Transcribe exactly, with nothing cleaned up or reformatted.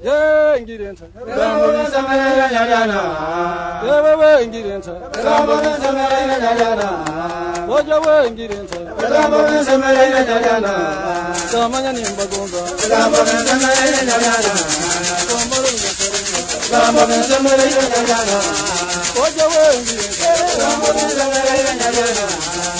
Yeah, Ingirenta. Rambo Samarina Yana. Yeah, Ingirenta. Rambo Samarina Yana. Waja wa Ingirenta. Rambo Samarina Yana. Samanya nimba gonga. Rambo Samarina Yana. Samanya Rambo Samarina Yana. Waja wa Ingirenta. Rambo Samarina Yana.